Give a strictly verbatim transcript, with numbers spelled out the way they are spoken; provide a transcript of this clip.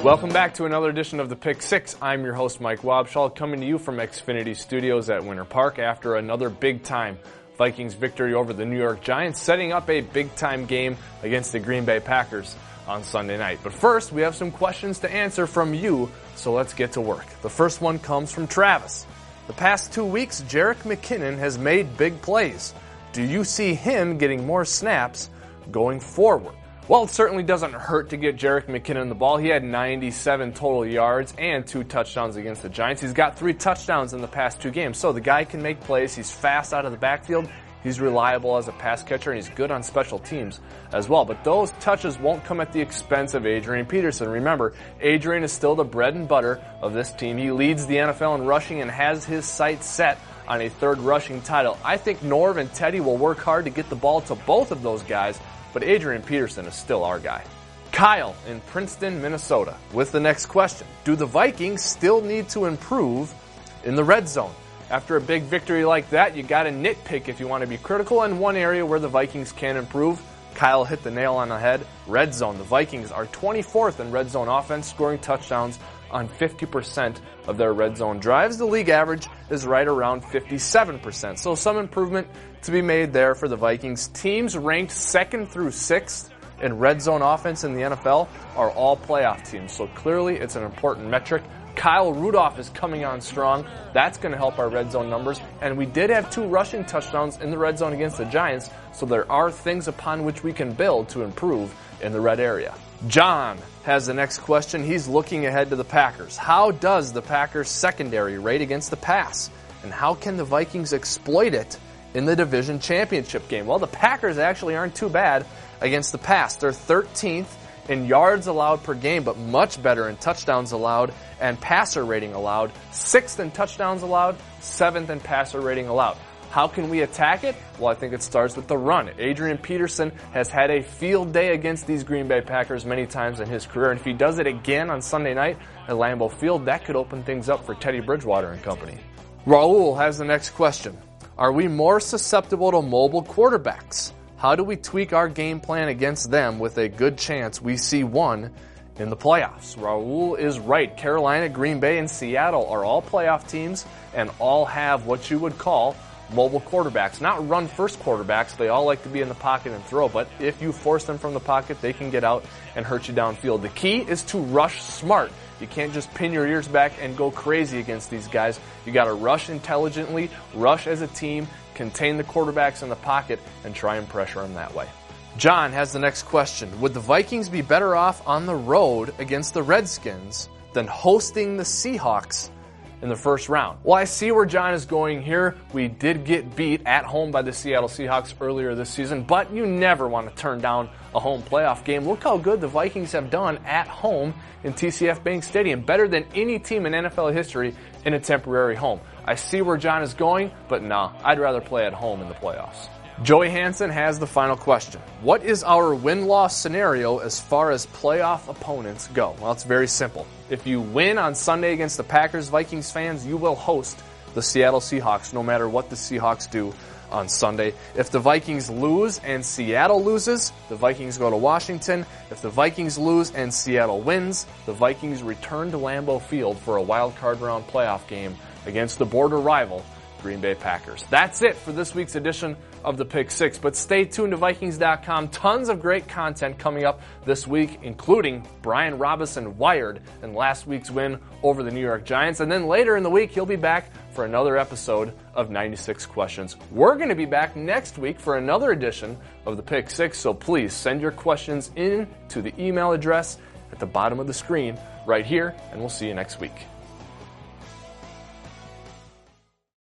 Welcome back to another edition of the Pick Six. I'm your host, Mike Wobschall, coming to you from Xfinity Studios at Winter Park after another big-time Vikings victory over the New York Giants, setting up a big-time game against the Green Bay Packers on Sunday night. But first, we have some questions to answer from you, so let's get to work. The first one comes from Travis. The past two weeks, Jerick McKinnon has made big plays. Do you see him getting more snaps going forward? Well, it certainly doesn't hurt to get Jerick McKinnon the ball. He had ninety-seven total yards and two touchdowns against the Giants. He's got three touchdowns in the past two games, so the guy can make plays. He's fast out of the backfield. He's reliable as a pass catcher, and he's good on special teams as well. But those touches won't come at the expense of Adrian Peterson. Remember, Adrian is still the bread and butter of this team. He leads the N F L in rushing and has his sights set on a third rushing title. I think Norv and Teddy will work hard to get the ball to both of those guys, but Adrian Peterson is still our guy. Kyle in Princeton, Minnesota, with the next question. Do the Vikings still need to improve in the red zone? After a big victory like that, you got to nitpick if you want to be critical. And one area where the Vikings can improve, Kyle hit the nail on the head, red zone. The Vikings are twenty-fourth in red zone offense, scoring touchdowns on fifty percent of their red zone drives. The league average is right around fifty-seven percent. So some improvement to be made there for the Vikings. Teams ranked second through sixth in red zone offense in the N F L are all playoff teams. So clearly it's an important metric. Kyle Rudolph is coming on strong. That's going to help our red zone numbers. And we did have two rushing touchdowns in the red zone against the Giants, so there are things upon which we can build to improve in the red area. John has the next question. He's looking ahead to the Packers. How does the Packers secondary rate against the pass? And how can the Vikings exploit it in the division championship game? Well, the Packers actually aren't too bad against the pass. They're thirteenth in yards allowed per game, but much better in touchdowns allowed and passer rating allowed. Sixth in touchdowns allowed, seventh in passer rating allowed. How can we attack it? Well, I think it starts with the run. Adrian Peterson has had a field day against these Green Bay Packers many times in his career, and if he does it again on Sunday night at Lambeau Field, that could open things up for Teddy Bridgewater and company. Raul has the next question. Are we more susceptible to mobile quarterbacks? How do we tweak our game plan against them with a good chance we see one in the playoffs? Raul is right. Carolina, Green Bay, and Seattle are all playoff teams and all have what you would call mobile quarterbacks. Not run-first quarterbacks. They all like to be in the pocket and throw, but if you force them from the pocket, they can get out and hurt you downfield. The key is to rush smart. You can't just pin your ears back and go crazy against these guys. You got to rush intelligently, rush as a team, contain the quarterbacks in the pocket, and try and pressure them that way. John has the next question. Would the Vikings be better off on the road against the Redskins than hosting the Seahawks in the first round? Well, I see where John is going here. We did get beat at home by the Seattle Seahawks earlier this season, but you never want to turn down a home playoff game. Look how good the Vikings have done at home in T C F Bank Stadium. Better than any team in N F L history in a temporary home. I see where John is going, but nah, I'd rather play at home in the playoffs. Joey Hansen has the final question. What is our win-loss scenario as far as playoff opponents go? Well, it's very simple. If you win on Sunday against the Packers, Vikings fans, you will host the Seattle Seahawks no matter what the Seahawks do on Sunday. If the Vikings lose and Seattle loses, the Vikings go to Washington. If the Vikings lose and Seattle wins, the Vikings return to Lambeau Field for a wild card round playoff game against the border rival Green Bay Packers. That's it for this week's edition of the Pick Six, but stay tuned to Vikings dot com. Tons of great content coming up this week, including Brian Robinson wired in last week's win over the New York Giants, and then later in the week he'll be back for another episode of ninety-six Questions. We're going to be back next week for another edition of the Pick Six, so please send your questions in to the email address at the bottom of the screen right here, and we'll see you next week.